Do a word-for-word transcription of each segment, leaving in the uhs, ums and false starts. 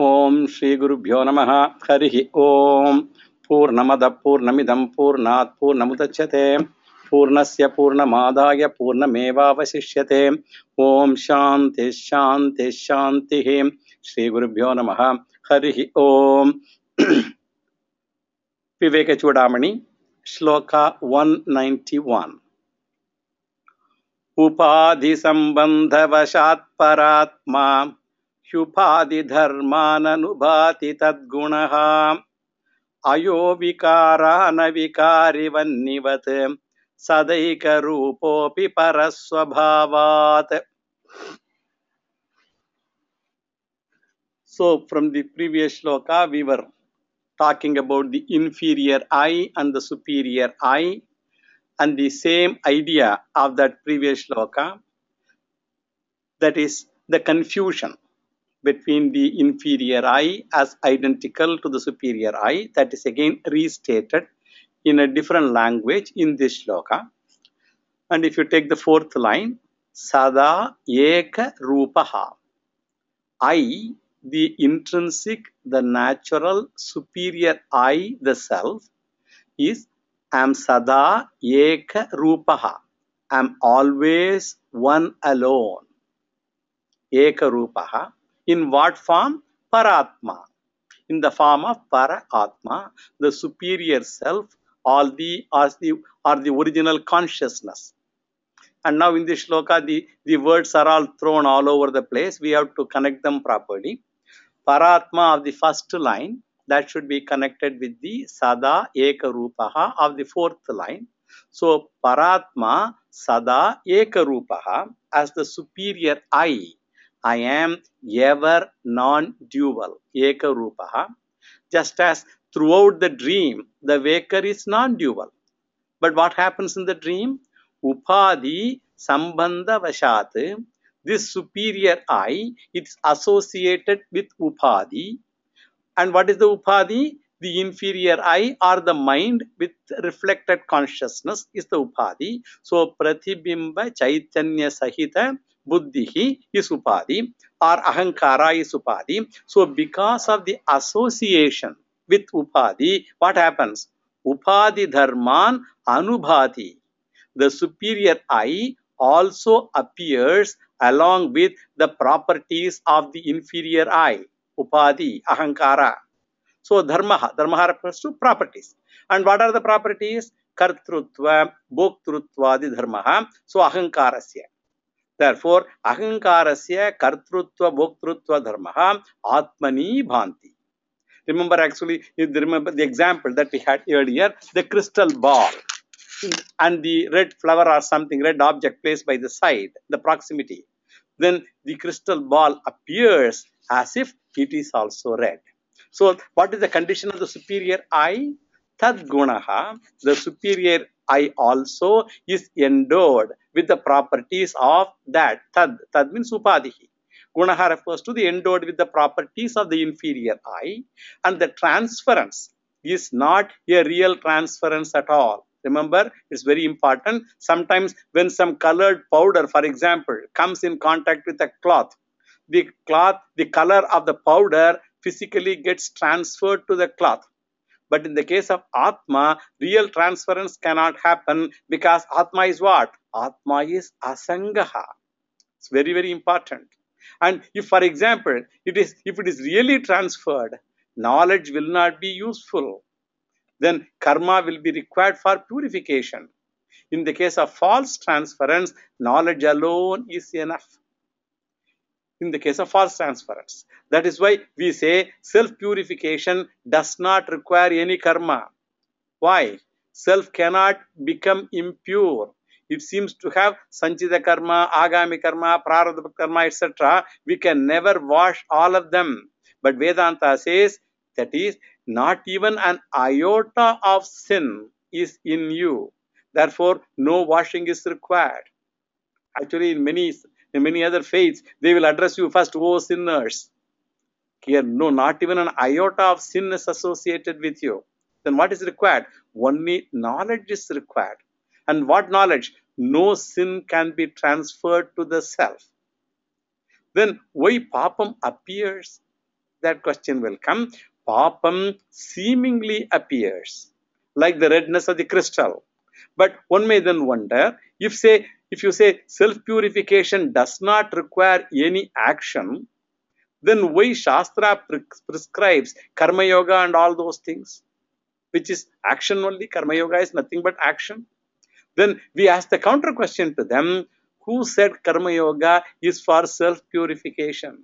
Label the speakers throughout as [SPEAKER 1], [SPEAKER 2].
[SPEAKER 1] Om Shri Guru Bhyo Namaha Harihi Om Purnamada Purnamidam Purnat Purnamudachyate Purnasya Purnamadaya Purnameva Vasishyate Om Shanti Shanti Shanti Shri Guru Bhyo Namaha Harihi Om Viveka Chudamani Shloka one ninety-one Upadhi Sambandha Vashat Paratma Hyupadhi Dharmananubhati Tadgunaha Ayo Vikarana Vikarivannivat Sadaika Rupopi Paraswabhavat. So from the previous shloka we were talking about the inferior I and the superior I, and the same idea of that previous shloka, that is the confusion between the inferior I as identical to the superior I, that is again restated in a different language in this shloka. And if you take the fourth line, Sada Eka Rupaha, I, the intrinsic, the natural, superior I, the self, is am Sada Eka Rupaha, am always one alone. Eka Rupaha. In what form? Paratma. In the form of Paratma, the superior self, all the are the, are the original consciousness. And now in this shloka, the, the words are all thrown all over the place. We have to connect them properly. Paratma of the first line, that should be connected with the Sada Eka Rupaha of the fourth line. So Paratma Sada Eka Rupaha as the superior I. I am ever non-dual, Eka Rupaha. Just as throughout the dream, the waker is non-dual. But what happens in the dream? Upadhi Sambandha Vashat. This superior I, it's associated with Upadhi. And what is the Upadhi? The inferior I or the mind with reflected consciousness is the Upadhi. So Pratibimba Chaitanya Sahita Buddhihi is Upadhi, or Ahankara is Upadhi. So because of the association with Upadhi, what happens? Upadhi Dharman Anubhati. The superior I also appears along with the properties of the inferior I, Upadhi, Ahankara. So Dharmaha, Dharmaha refers to properties. And what are the properties? Kartrutva, Bhoktrutva, Dharmaha. So Ahankarasya. Therefore, Ahankarasya, Kartrutva, Bhoktrutva, Dharmaha, Atmani Bhanti. Remember, actually, if you remember the example that we had earlier, the crystal ball and the red flower or something, red object placed by the side, the proximity. Then the crystal ball appears as if it is also red. So, what is the condition of the superior I? Tad gunaha, the superior I also is endowed with the properties of that. Tad, tad means upadhihi. Gunaha refers to the endowed with the properties of the inferior I, and the transference is not a real transference at all. Remember, it's very important. Sometimes when some colored powder, for example, comes in contact with a cloth, the cloth, the color of the powder physically gets transferred to the cloth. But in the case of Atma, real transference cannot happen because Atma is what? Atma is asangaha. It's very, very important. And if, for example, it is if it is really transferred, knowledge will not be useful. Then karma will be required for purification. In the case of false transference, knowledge alone is enough. In the case of false transference. That is why we say self-purification does not require any karma. Why? Self cannot become impure. It seems to have sanchita karma, agami karma, prarabdha karma, et cetera. We can never wash all of them. But Vedanta says that is not even an iota of sin is in you. Therefore, no washing is required. Actually, in many, in many other faiths, they will address you first, oh sinners. Here, no, not even an iota of sin is associated with you. Then what is required? Only knowledge is required. And what knowledge? No sin can be transferred to the self. Then why papam appears? that question will come. Papam seemingly appears like the redness of the crystal. But one may then wonder, if say if you say self-purification does not require any action, then why Shastra pre prescribes Karma Yoga and all those things, which is action only? Karma Yoga is nothing but action. Then we ask the counter question to them, who said Karma Yoga is for self-purification?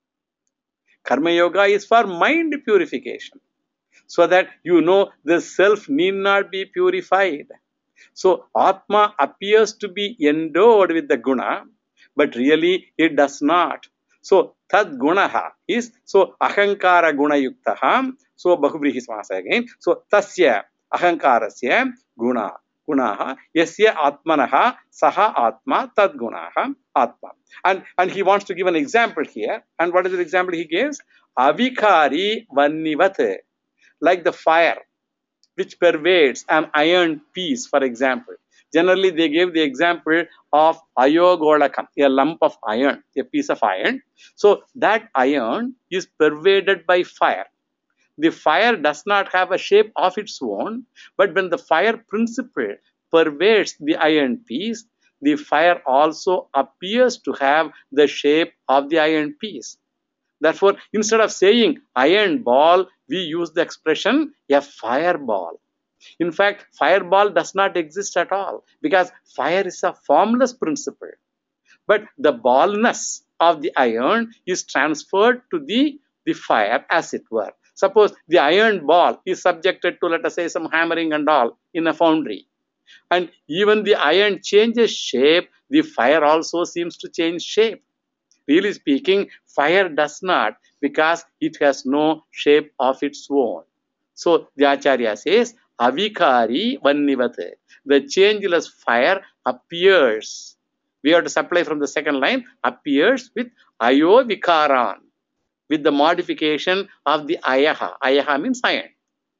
[SPEAKER 1] Karma Yoga is for mind purification, so that you know the self need not be purified. So Atma appears to be endowed with the guna, but really it does not. So tad gunaha is, so ahankara guna yuktaha, so bahuvrihi samasa again. So tasya ahankarasya guna gunaha yasya atmanaha saha atma tad gunaha atma. And, and he wants to give an example here. And what is the example he gives? Avikari vannivat, like the fire which pervades an iron piece, for example. Generally, they gave the example of ayogolakam, a lump of iron, a piece of iron. So that iron is pervaded by fire. The fire does not have a shape of its own, but when the fire principle pervades the iron piece, the fire also appears to have the shape of the iron piece. Therefore, instead of saying iron ball, we use the expression a fireball. In fact, fireball does not exist at all, because fire is a formless principle. But the ballness of the iron is transferred to the, the fire, as it were. Suppose the iron ball is subjected to, let us say, some hammering and all in a foundry. And even the iron changes shape, the fire also seems to change shape. Really speaking, fire does not, because it has no shape of its own. So the Acharya says, avikari vannivate, the changeless fire appears. We have to supply from the second line, appears with ayo vikaran, with the modification of the ayaha. Ayaha means iron.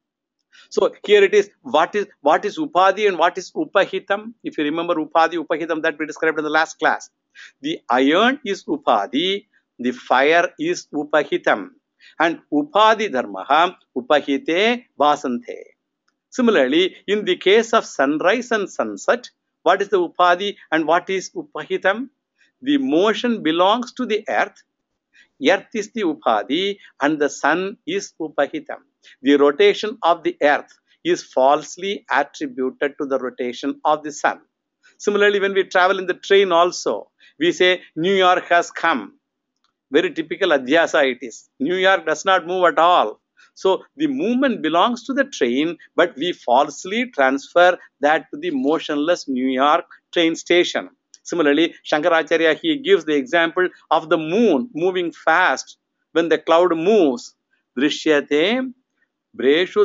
[SPEAKER 1] So here it is, what is what is upadhi and what is upahitam? If you remember upadhi, upahitam, that we described in the last class. The iron is upadhi, the fire is upahitam. And upadhi dharmaha upahite vasante. Similarly, in the case of sunrise and sunset, what is the upadhi and what is upahitam? The motion belongs to the earth. Earth is the upadhi and the sun is upahitam. The rotation of the earth is falsely attributed to the rotation of the sun. Similarly, when we travel in the train also, we say New York has come. Very typical adhyasa it is. New York does not move at all. So the movement belongs to the train, but we falsely transfer that to the motionless New York train station. Similarly, Shankaracharya, he gives the example of the moon moving fast. When the cloud moves, drishyate breshu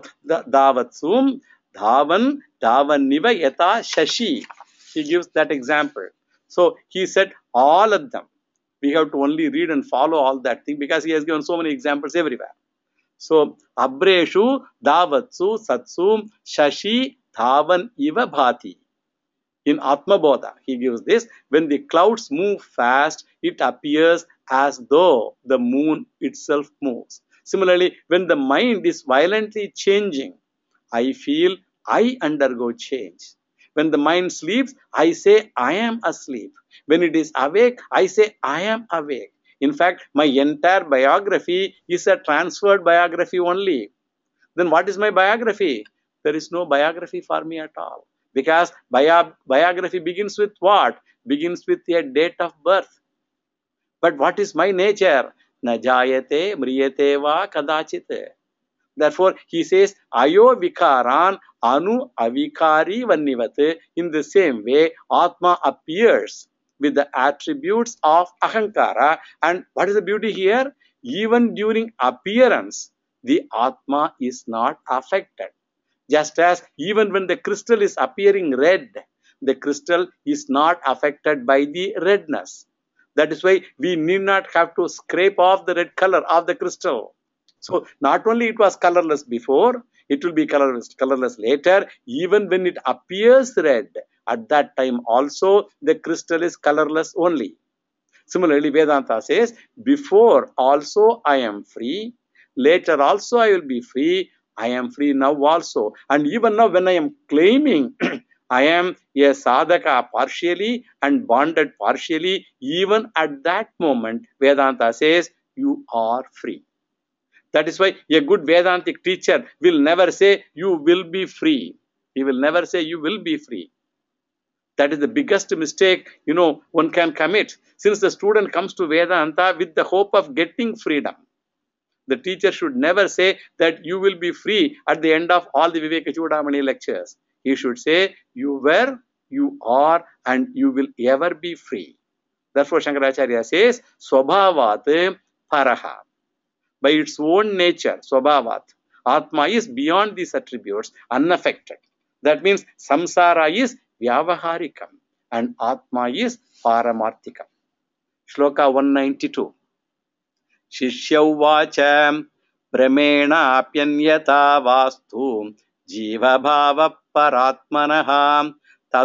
[SPEAKER 1] davatsum dhavan dhavaniva yata shashi. He gives that example. So he said all of them. We have to only read and follow all that thing, because he has given so many examples everywhere. So abreshu davatsu satsu shashi dhavan iva bhati. In Atma Bodha, he gives this, when the clouds move fast, it appears as though the moon itself moves. Similarly, when the mind is violently changing, I feel I undergo change. When the mind sleeps, I say I am asleep. When it is awake, I say I am awake. In fact, my entire biography is a transferred biography only. Then what is my biography? There is no biography for me at all. Because bio biography begins with what? Begins with a date of birth. But what is my nature? Na jayate mriyate va kadachite. Therefore, he says, ayo vikaran anu avikari vannivate. In the same way, Atma appears with the attributes of ahankara. And what is the beauty here? Even during appearance, the Atma is not affected. Just as even when the crystal is appearing red, the crystal is not affected by the redness. That is why we need not have to scrape off the red color of the crystal. So not only it was colorless before, it will be colorless, colorless later. Even when it appears red, at that time also the crystal is colorless only. Similarly, Vedanta says, before also I am free, later also I will be free, I am free now also. And even now when I am claiming I am a sadhaka partially and bonded partially, even at that moment, Vedanta says, you are free. That is why a good Vedantic teacher will never say, you will be free. He will never say, you will be free. That is the biggest mistake, you know, one can commit. Since the student comes to Vedanta with the hope of getting freedom, the teacher should never say that you will be free at the end of all the Viveka Chudamani lectures. He should say, you were, you are, and you will ever be free. Therefore, Shankaracharya says, Swabhavat Paraha. By its own nature, Swabhavat, Atma is beyond these attributes, unaffected. That means samsara is vyavaharikam and Atma is paramarthikam. Shloka one ninety-two. Shishyauvacha brahmena apyanyata vastu jiva bhava paratmanaha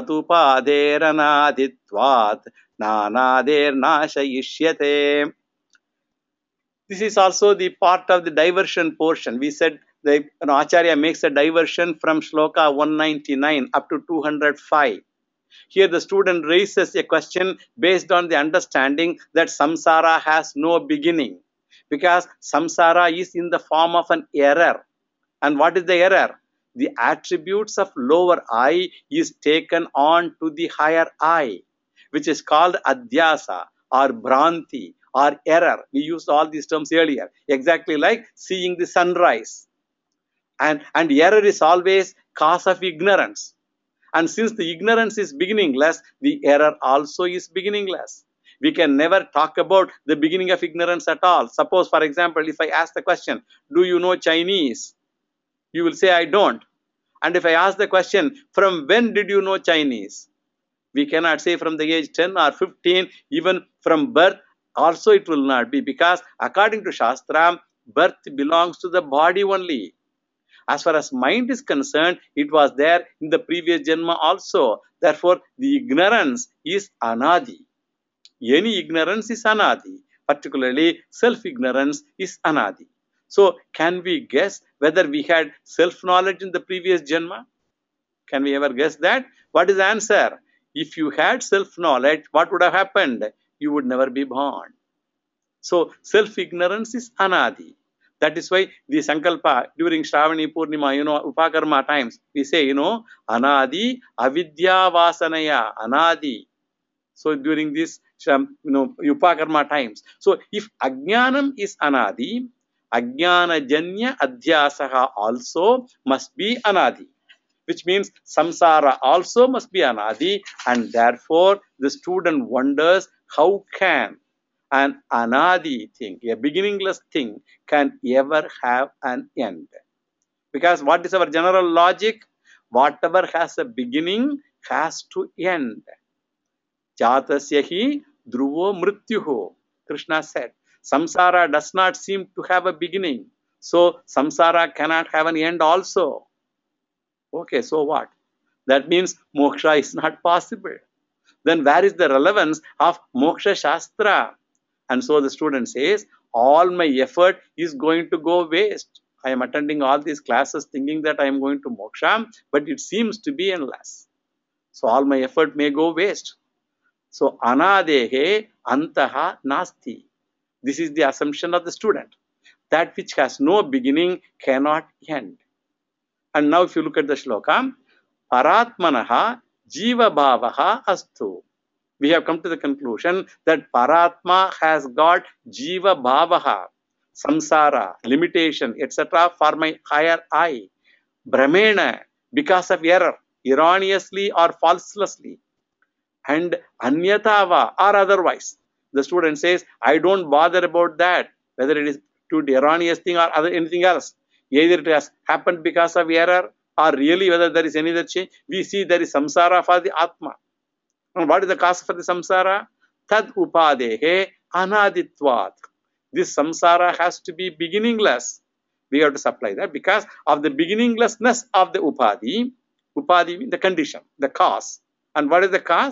[SPEAKER 1] tatupaderanaditvat nanader nashayishyate. This is also the part of the diversion portion. We said the you know, Acharya makes a diversion from Shloka one ninety-nine up to two hundred five. Here the student raises a question based on the understanding that samsara has no beginning, because samsara is in the form of an error. And what is the error? The attributes of lower I is taken on to the higher I, which is called adhyasa or bhranti or error. We used all these terms earlier, exactly like seeing the sunrise. And, and error is always cause of ignorance. And since the ignorance is beginningless, the error also is beginningless. We can never talk about the beginning of ignorance at all. Suppose, for example, if I ask the question, do you know Chinese? You will say, I don't. And if I ask the question, from when did you know Chinese? We cannot say from the age ten or fifteen, even from birth. Also it will not be, because according to Shastra, birth belongs to the body only. As far as mind is concerned, it was there in the previous Janma also. Therefore, the ignorance is anadi. Any ignorance is anadi. Particularly, self-ignorance is anadi. So, can we guess whether we had self-knowledge in the previous Janma? Can we ever guess that? What is the answer? If you had self-knowledge, what would have happened? You would never be born. So, self-ignorance is anadi. That is why the Sankalpa during Shravani Purnima, you know, Upakarma times, we say, you know, Anadi, Avidya Vasanaya, Anadi. So during this, you know, Upakarma times. So if Ajnanam is Anadi, Ajnana Janya Adhyasaha also must be Anadi. Which means Samsara also must be Anadi, and therefore the student wonders how can an anadi thing, a beginningless thing, can ever have an end. Because what is our general logic? Whatever has a beginning has to end. Jatasya hi dhruvo mrityuho. Krishna said, samsara does not seem to have a beginning. So samsara cannot have an end also. Okay, so what? That means moksha is not possible. Then where is the relevance of moksha shastra? And so the student says, all my effort is going to go waste. I am attending all these classes thinking that I am going to moksha, but it seems to be endless. So all my effort may go waste. So anadehe antaha nasti. This is the assumption of the student. That which has no beginning cannot end. And now if you look at the shloka, paratmanaha jiva bhavaha astu. We have come to the conclusion that Paratma has got Jiva Bhavaha, Samsara, limitation, et cetera for my higher I. Brahmena, because of error, erroneously or falselessly. And Anyatava, or otherwise. The student says, I don't bother about that, whether it is to the erroneous thing or other anything else. Either it has happened because of error, or really whether there is any other change. We see there is Samsara for the Atma. And what is the cause for the samsara? Tad upadehe anaditvat. This samsara has to be beginningless. We have to supply that because of the beginninglessness of the upadi. Upadi means the condition, the cause. And what is the cause?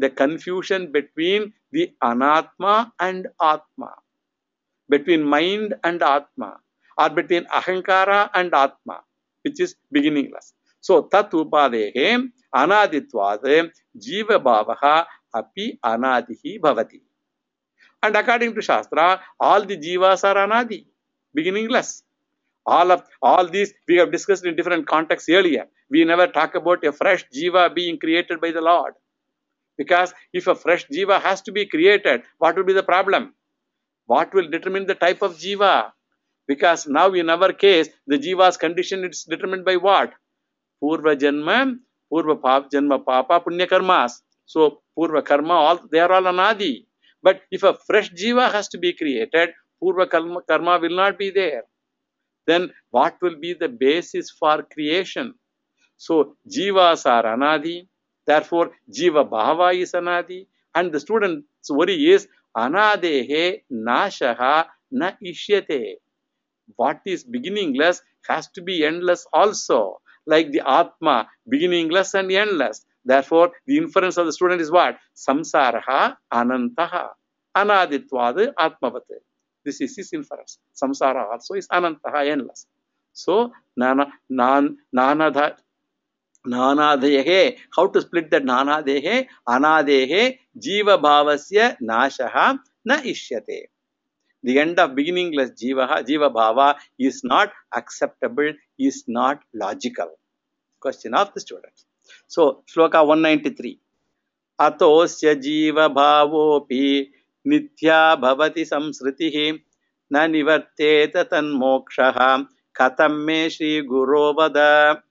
[SPEAKER 1] the confusion between the Anatma and Atma, between mind and Atma, or between Ahankara and Atma, which is beginningless. So, tat upadehe anaditvad jiva bhavaha api anadihi bhavati. And according to Shastra, all the jivas are anadi, beginningless. All of all these we have discussed in different contexts earlier. We never talk about a fresh jiva being created by the Lord. Because if a fresh jiva has to be created, what will be the problem? What will determine the type of jiva? Because now in our case, the jiva's condition is determined by what? Purva janma, purva pap janma papa, punya karmas. So purva karma, all they are all anadi. But if a fresh jiva has to be created, purva karma, karma will not be there. Then what will be the basis for creation? So jivas are anadi. Therefore, jiva bhava is anadi. And the student's worry is anadehe nashaha na ishyate. What is beginningless has to be endless also. Like the Atma, beginningless and endless. Therefore, the inference of the student is what? Samsaraha anantaha. Anaditvad atmavate. This is his inference. Samsara also is anantaha, endless. So, nana, nan, nanadha, nanadehe. How to split that nanadehe? Anadehe jiva bhavasya nashaha na ishyate. The end of beginningless jiva, jiva bhava is not acceptable, is not logical. Question of the student. So, Shloka one ninety-three. Atosya jiva bhavopi nitya bhavati samsritihi na nivarteta tanmokshaha katam me shri guru vada.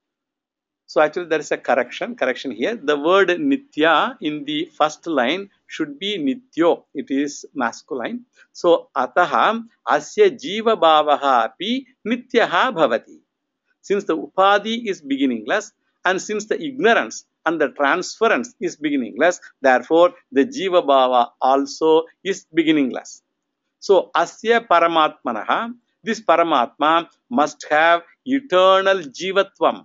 [SPEAKER 1] So actually there is a correction, correction here. The word nitya in the first line should be nityo. It is masculine. So ataha asya jiva bhavaha api nityaha bhavati. Since the upadhi is beginningless and since the ignorance and the transference is beginningless, therefore the jiva bhava also is beginningless. So asya paramatmanaha, this paramatma must have eternal jivatvam.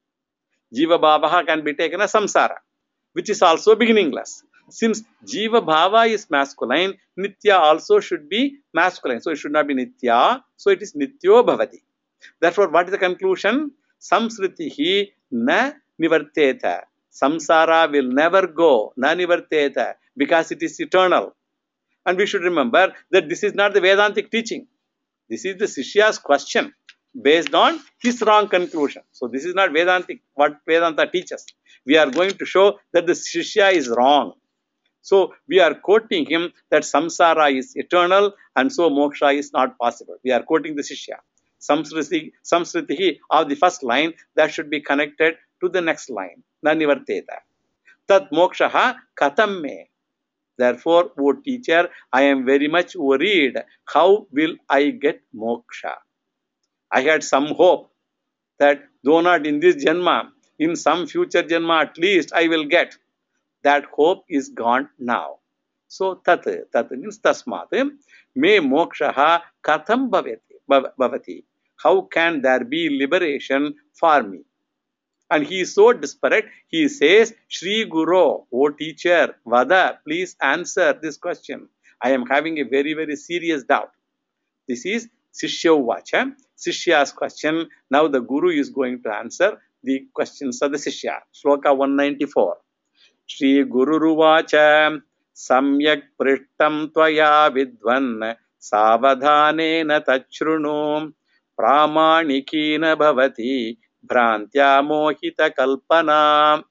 [SPEAKER 1] Jiva bhava can be taken as samsara, which is also beginningless. Since jiva bhava is masculine, nitya also should be masculine. So it should not be nitya. So it is nityo bhavati. Therefore, what is the conclusion? Samsritihi na nivarteta. Samsara will never go, na nivarteta, because it is eternal. And we should remember that this is not the Vedantic teaching. This is the Shishya's question based on his wrong conclusion. So this is not Vedantic, what Vedanta teaches. We are going to show that the Shishya is wrong. So we are quoting him that samsara is eternal and so moksha is not possible. We are quoting the Shishya. Samsriti, samsritihi of the first line, that should be connected to the next line. Na nivarteta. Tat mokshaha katam me. Therefore, O teacher, I am very much worried. How will I get moksha? I had some hope that though not in this janma, in some future janma at least I will get. That hope is gone now. So, tat, tat means tasmat, me mokshaha katham bhavati. How can there be liberation for me? And he is so desperate, he says, Shri Guru, O teacher, Vada, please answer this question. I am having a very, very serious doubt. This is Shishya Vacha, Shishya's question. Now the Guru is going to answer the questions of the Shishya. Shloka one ninety-four. Shri Guru Ruvacha Samyak Prishtam Tvaya Vidvan Savadhanena Tachrunu Pramanikina Bhavati Bhrantya Mohita Kalpana.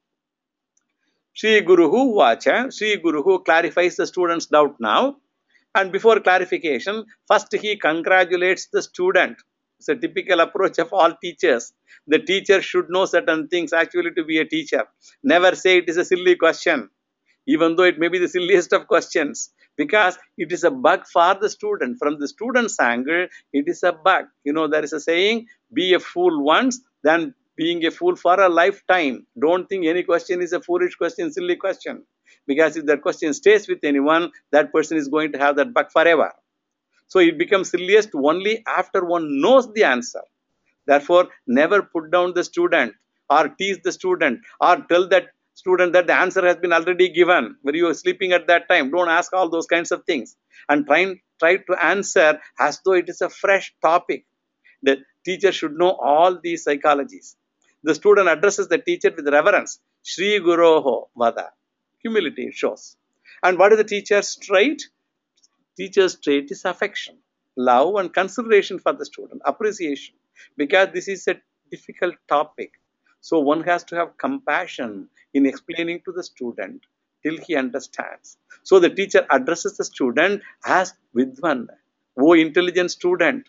[SPEAKER 1] Shri Guru Vacha, Shri Guru clarifies the student's doubt now. And before clarification, first he congratulates the student. It's a typical approach of all teachers. The teacher should know certain things actually to be a teacher. Never say it is a silly question, even though it may be the silliest of questions, because it is a bug for the student. From the student's angle, it is a bug. You know, there is a saying, be a fool once, then being a fool for a lifetime. Don't think any question is a foolish question, silly question. Because if that question stays with anyone, that person is going to have that bug forever. So it becomes silliest only after one knows the answer. Therefore, never put down the student or tease the student or tell that student that the answer has been already given, where you are sleeping at that time. Don't ask all those kinds of things. And try, try to answer as though it is a fresh topic. The teacher should know all these psychologies. The student addresses the teacher with reverence. Shri Guroho Vada. Humility it shows. And what is the teacher's trait? Teacher's trait is affection, love and consideration for the student, appreciation. Because this is a difficult topic. So one has to have compassion in explaining to the student till he understands. So the teacher addresses the student as Vidwan. O intelligent student,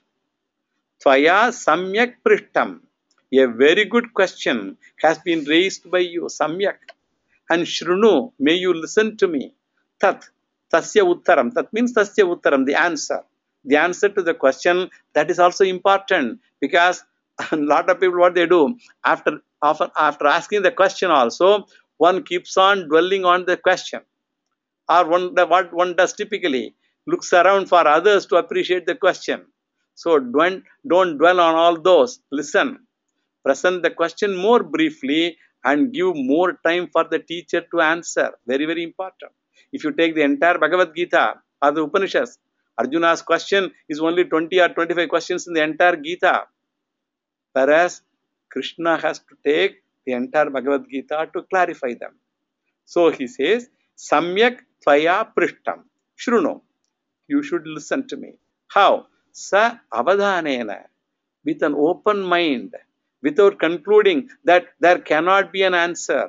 [SPEAKER 1] Tvaya Samyak Prishtam. A very good question has been raised by you, Samyak. And Shrunu, may you listen to me. Tat, Tasya Uttaram. That means Tasya Uttaram, the answer. The answer to the question, that is also important, because a lot of people, what they do, after, after, after asking the question also, one keeps on dwelling on the question. Or one, what one does typically, looks around for others to appreciate the question. So don't, don't dwell on all those. Listen. Present the question more briefly and give more time for the teacher to answer. Very, very important. If you take the entire Bhagavad Gita or the Upanishads, Arjuna's question is only twenty or twenty-five questions in the entire Gita. Whereas Krishna has to take the entire Bhagavad Gita to clarify them. So he says, Samyak Tvaya Prishtam. Shruno. You should listen to me. How? Sa avadhanena. With an open mind. Without concluding that there cannot be an answer.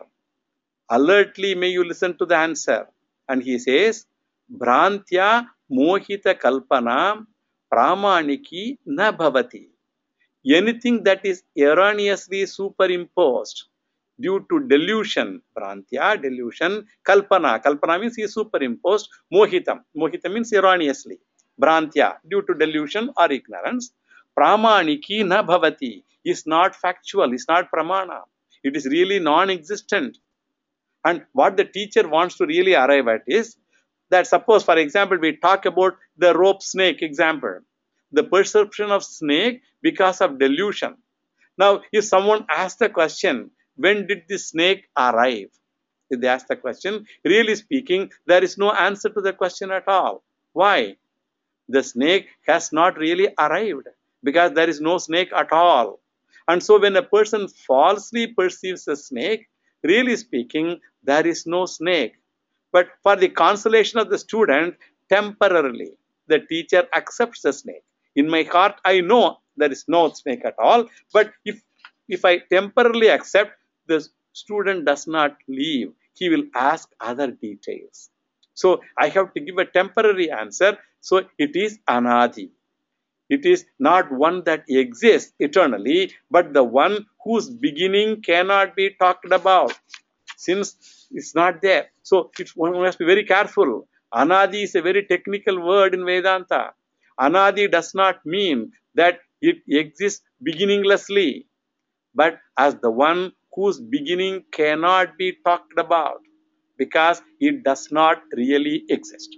[SPEAKER 1] Alertly may you listen to the answer. And he says, Bhrantya mohita kalpana pramaniki na bhavati. Anything that is erroneously superimposed due to delusion, Bhrantya, delusion, kalpana. Kalpana means is superimposed, mohitam. Mohita means erroneously. Bhrantya, due to delusion or ignorance. Pramaniki na bhavati is not factual, is not pramana. It is really non-existent. And what the teacher wants to really arrive at is that, suppose, for example, we talk about the rope snake example. The perception of snake because of delusion. Now, if someone asks the question, when did the snake arrive? If they ask the question, really speaking, there is no answer to the question at all. Why? The snake has not really arrived, because there is no snake at all. And so when a person falsely perceives a snake, really speaking, there is no snake. But for the consolation of the student, temporarily, the teacher accepts the snake. In my heart, I know there is no snake at all. But if, if I temporarily accept, the student does not leave. He will ask other details. So I have to give a temporary answer. So it is anadi. It is not one that exists eternally, but the one whose beginning cannot be talked about, since it's not there. So it, one must be very careful. Anadi is a very technical word in Vedanta. Anadi does not mean that it exists beginninglessly, but as the one whose beginning cannot be talked about, because it does not really exist.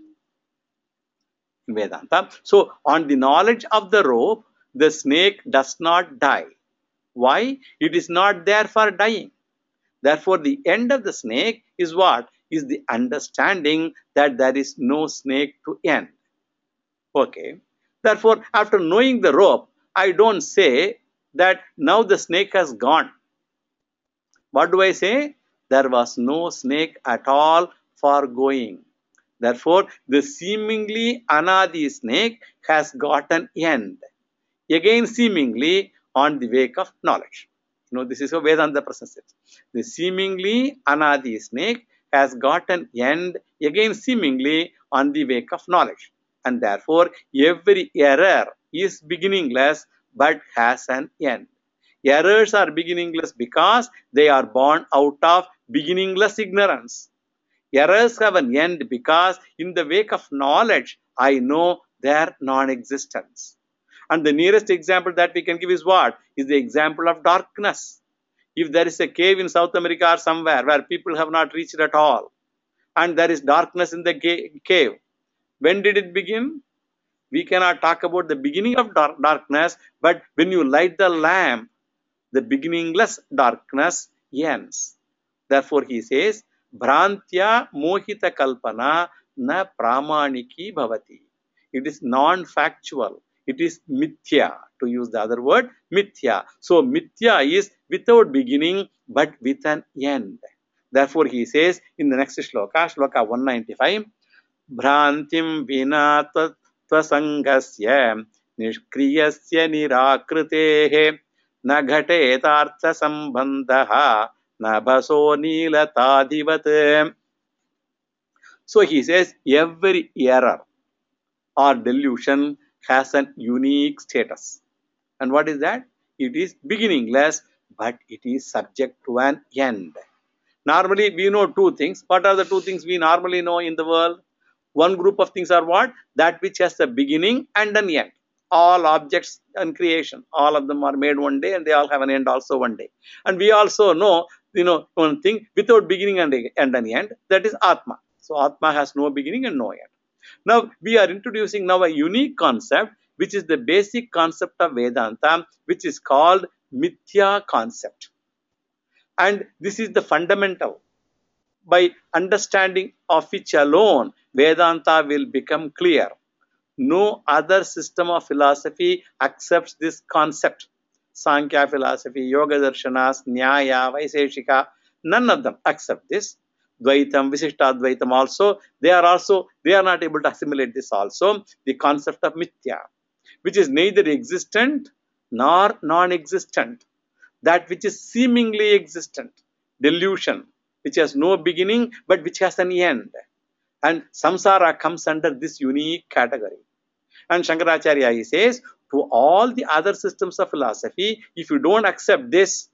[SPEAKER 1] Vedanta. So, on the knowledge of the rope, the snake does not die. Why? It is not there for dying. Therefore, the end of the snake is what? Is the understanding that there is no snake to end. Okay. Therefore, after knowing the rope, I don't say that now the snake has gone. What do I say? There was no snake at all for going. Therefore, the seemingly anadi snake has got an end. Again, seemingly on the wake of knowledge. You know, this is what Vedanta presents. The seemingly anadi snake has got an end, again seemingly on the wake of knowledge. And therefore, every error is beginningless but has an end. Errors are beginningless because they are born out of beginningless ignorance. Errors have an end because in the wake of knowledge, I know their non-existence. And the nearest example that we can give is what? Is the example of darkness. If there is a cave in South America or somewhere where people have not reached at all, and there is darkness in the cave, when did it begin? We cannot talk about the beginning of dark darkness, but when you light the lamp, the beginningless darkness ends. Therefore, he says, Bhrantya mohita kalpana na pramaniki bhavati. It is non-factual. It is mithya, to use the other word, mithya. So, mithya is without beginning but with an end. Therefore, he says in the next shloka, shloka one ninety-five, Bhrantim vina tvasangasya nishkriyasya nirakrutehe na ghatetartha sambandha na bhaso nilatadivat. So he says every error or delusion has an unique status. And what is that? It is beginningless, but it is subject to an end. Normally, we know two things. What are the two things we normally know in the world? One group of things are what? That which has a beginning and an end. All objects and creation, all of them are made one day and they all have an end also one day. And we also know, you know, one thing without beginning and, and an end, that is Atma. So Atma has no beginning and no end. Now, we are introducing now a unique concept, which is the basic concept of Vedanta, which is called Mithya concept. And this is the fundamental. By understanding of which alone, Vedanta will become clear. No other system of philosophy accepts this concept. Sankhya philosophy, Yoga Darshanas, Nyaya, Vaiseshika, none of them accept this. Dvaitam, Visishtadvaitam also, they are also, they are not able to assimilate this also, the concept of Mithya, which is neither existent nor non-existent. That which is seemingly existent, delusion, which has no beginning but which has an end. And samsara comes under this unique category. And Shankaracharya, he says, to all the other systems of philosophy, if you don't accept this,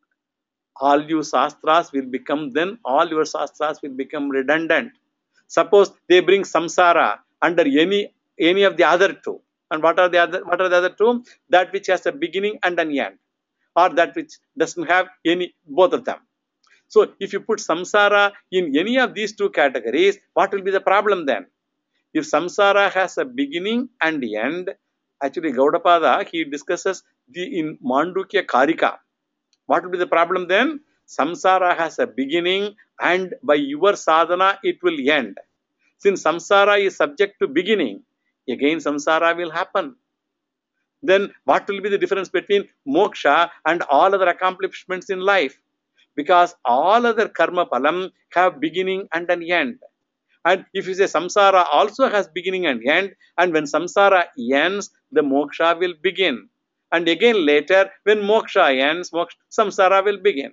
[SPEAKER 1] all your shastras will become, then all your shastras will become redundant. Suppose they bring samsara under any, any of the other two. And what are the other, what are the other two? That which has a beginning and an end, or that which doesn't have any, both of them. So, if you put samsara in any of these two categories, what will be the problem then? If samsara has a beginning and end, actually Gaudapada, he discusses the in Mandukya Karika. What will be the problem then? Samsara has a beginning and by your sadhana it will end. Since samsara is subject to beginning, again samsara will happen. Then what will be the difference between moksha and all other accomplishments in life? Because all other karma palam have beginning and an end. And if you say samsara also has beginning and end, and when samsara ends, the moksha will begin. And again later, when moksha ends, moksha, samsara will begin.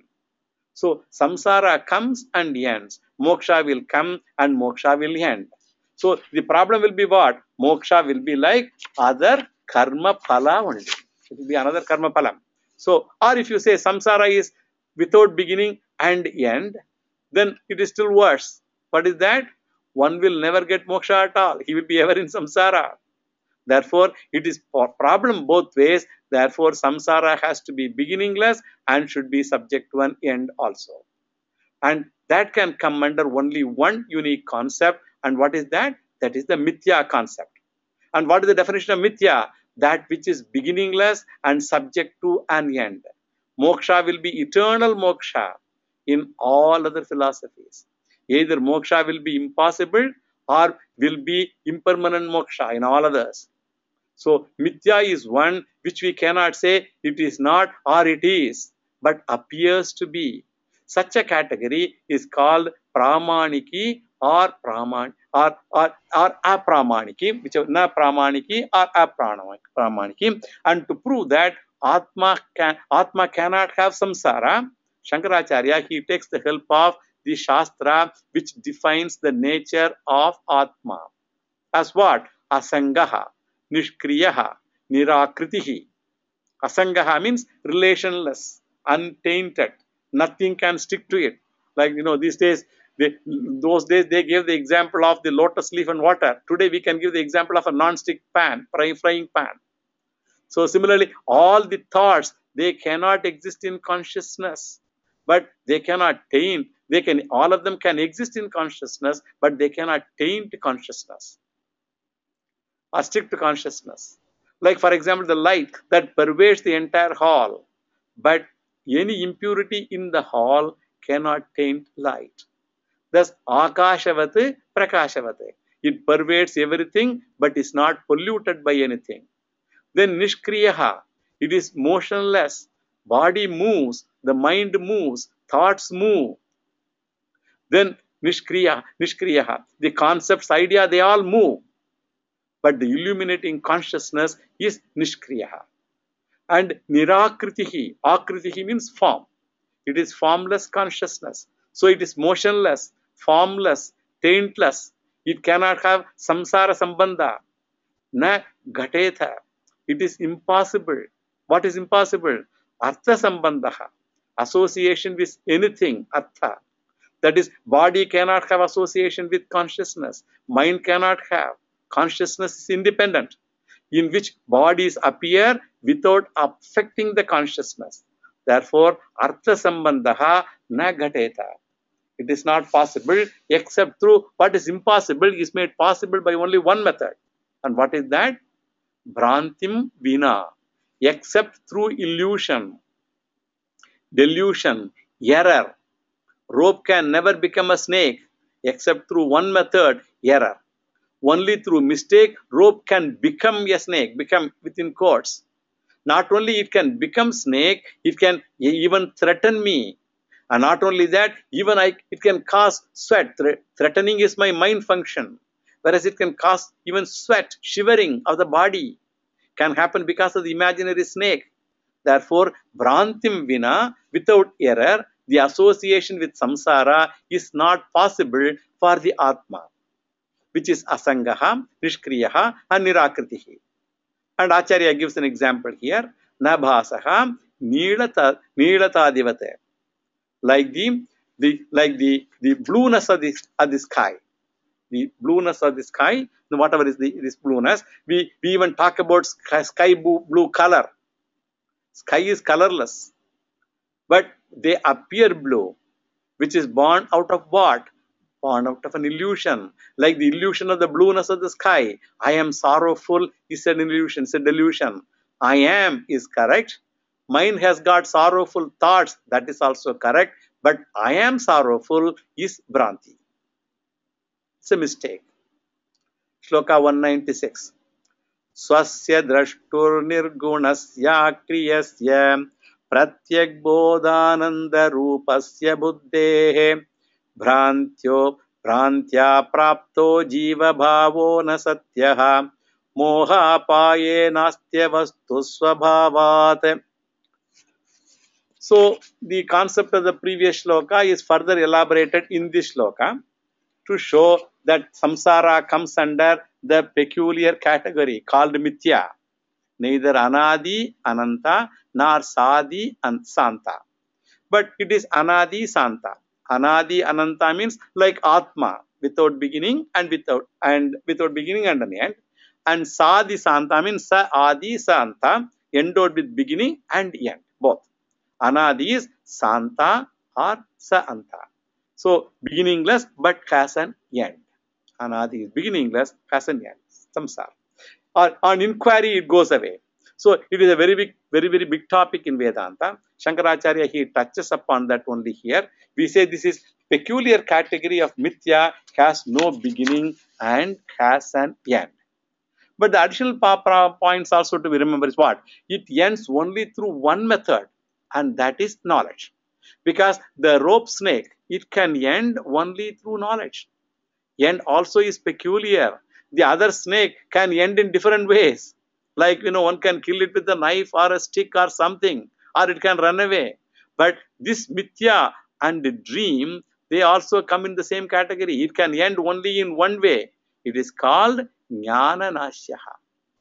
[SPEAKER 1] So samsara comes and ends. Moksha will come and moksha will end. So the problem will be what? Moksha will be like other karma phala only. It will be another karma phala. So, or if you say samsara is without beginning and end, then it is still worse. What is that? One will never get moksha at all. He will be ever in samsara. Therefore, it is a problem both ways. Therefore, samsara has to be beginningless and should be subject to an end also. And that can come under only one unique concept. And what is that? That is the mithya concept. And what is the definition of mithya? That which is beginningless and subject to an end. Moksha will be eternal moksha in all other philosophies. Either moksha will be impossible or will be impermanent moksha in all others. So, mithya is one which we cannot say it is not or it is, but appears to be. Such a category is called pramaniki or praman or or, or apramaniki, which are na pramaniki or apramaniki. And to prove that Atma can Atma cannot have samsara, Shankaracharya, he takes the help of the Shastra which defines the nature of Atma as what? Asangaha, Nishkriyaha, Nirakritihi. Asangaha means relationless, untainted. Nothing can stick to it. Like, you know, these days, they, those days they gave the example of the lotus leaf and water. Today we can give the example of a non-stick pan, frying pan. So similarly, all the thoughts, they cannot exist in consciousness, but they cannot taint. They can, all of them can exist in consciousness, but they cannot taint consciousness or stick to consciousness. Like, for example, the light that pervades the entire hall, but any impurity in the hall cannot taint light. Thus, Akashavate Prakashavate. It pervades everything but is not polluted by anything. Then Nishkriyaha. It is motionless. Body moves, the mind moves, thoughts move. Then Nishkriya, Nishkriyaha. The concepts, idea, they all move. But the illuminating consciousness is Nishkriyaha. And Nirakritihi. Akritihi means form. It is formless consciousness. So it is motionless, formless, taintless. It cannot have samsara sambandha. Na ghatetha. It is impossible. What is impossible? Artha sambandha. Association with anything, artha. That is, body cannot have association with consciousness. Mind cannot have. Consciousness is independent, in which bodies appear without affecting the consciousness. Therefore, artha sambandha na ghateta. It is not possible except through what is impossible is made possible by only one method. And what is that? Bhrantim vina. Except through illusion, delusion, error. Rope can never become a snake except through one method, error. Only through mistake, rope can become a snake, become within quotes. Not only it can become snake, it can even threaten me. And not only that, even I, it can cause sweat. Thre threatening is my mind function. Whereas it can cause even sweat, shivering of the body. Can happen because of the imaginary snake. Therefore, Bhrantim vina, without error, the association with samsara is not possible for the Atma, which is Asangaha, Nishkriyaha and Nirakritihi. And Acharya gives an example here. Nabhasaha Nilata Nilatadivate. Like the, the like the, the blueness of the, of the sky. The blueness of the sky, whatever is the this blueness, we, we even talk about sky, sky blue, blue color. Sky is colorless, but they appear blue, which is born out of what? Born out of an illusion, like the illusion of the blueness of the sky. I am sorrowful is an illusion, it's a delusion. I am is correct. Mind has got sorrowful thoughts, that is also correct. But I am sorrowful is Bhranti. It's a mistake. Shloka one ninety-six. Swasya drashtur nirgunasya kriyasya pratyak bodhananda rupasya buddhehe bhrantyo bhrantya prapto jiva bhavo na satyaha moha paye nastya vastu swabhavat. So, the concept of the previous shloka is further elaborated in this shloka to show that samsara comes under the peculiar category called mithya. Neither anadi, ananta, nor sadi and santa. But it is anadi, santa. Anadi, ananta means like atma, without beginning and without and without beginning and an end. And sadi, santa means sa adi, santa, endowed with beginning and end, both. Anadi is santa or sa anta. So, beginningless but has an end. Anadi is beginningless, has an end. Samsara. Or on inquiry, it goes away. So, it is a very big, very, very big topic in Vedanta. Shankaracharya, he touches upon that only here. We say this is peculiar category of mithya, has no beginning and has an end. But the additional points also to be remembered is what? It ends only through one method, and that is knowledge. Because the rope snake, it can end only through knowledge. End also is peculiar. The other snake can end in different ways. Like, you know, one can kill it with a knife or a stick or something, or it can run away. But this mithya and the dream, they also come in the same category. It can end only in one way. It is called jnana nashyaha.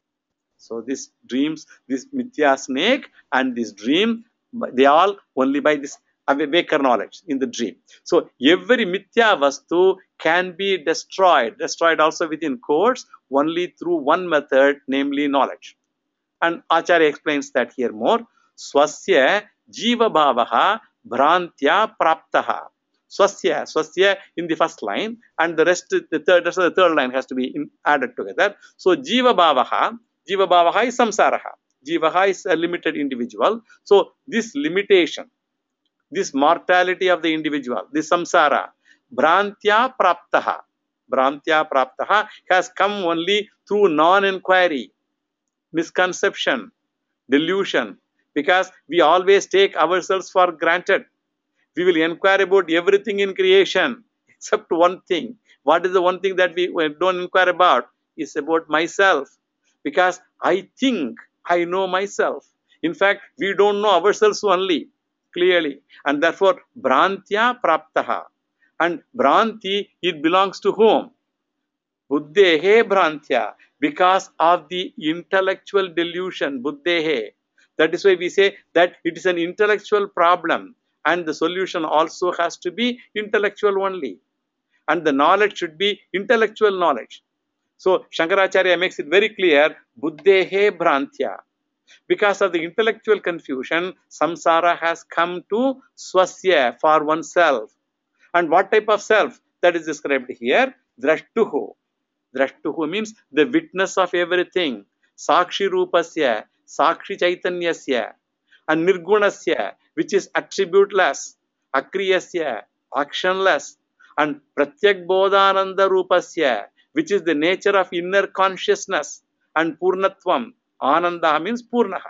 [SPEAKER 1] So this dreams, this mithya snake and this dream, they all only by this awaker knowledge in the dream. So every mithya vastu can be destroyed, destroyed also within quotes, only through one method, namely knowledge. And Acharya explains that here more. Swasya jiva bhavaha bhrantya praptaha. Swasya, swasya in the first line, and the rest, the third, the third line has to be in, added together. So jiva bhavaha, jiva bhavaha is samsaraha. Jivaha is a limited individual. So this limitation, this mortality of the individual, this samsara, Bhrantya Praptaha. Bhrantya Praptaha has come only through non-inquiry, misconception, delusion, because we always take ourselves for granted. We will inquire about everything in creation except one thing. What is the one thing that we don't inquire about? Is about myself, because I think I know myself. In fact, we don't know ourselves only clearly, and therefore Bhrantya Praptaha. And Bhranti, it belongs to whom? Buddhehe Bhrantya, because of the intellectual delusion, Buddhehe. That is why we say that it is an intellectual problem, and the solution also has to be intellectual only. And the knowledge should be intellectual knowledge. So Shankaracharya makes it very clear, Buddhehe Bhrantya. Because of the intellectual confusion, samsara has come to swasya, for oneself. And what type of self? That is described here, Drashtuhu. Drashtuhu means the witness of everything. Sakshi Rupasya, Sakshi Chaitanyasya, and Nirgunasya, which is attributeless, Akriyasya, actionless, and Pratyak Bodhananda Rupasya, which is the nature of inner consciousness, and Purnatvam. Ananda means Purnaha.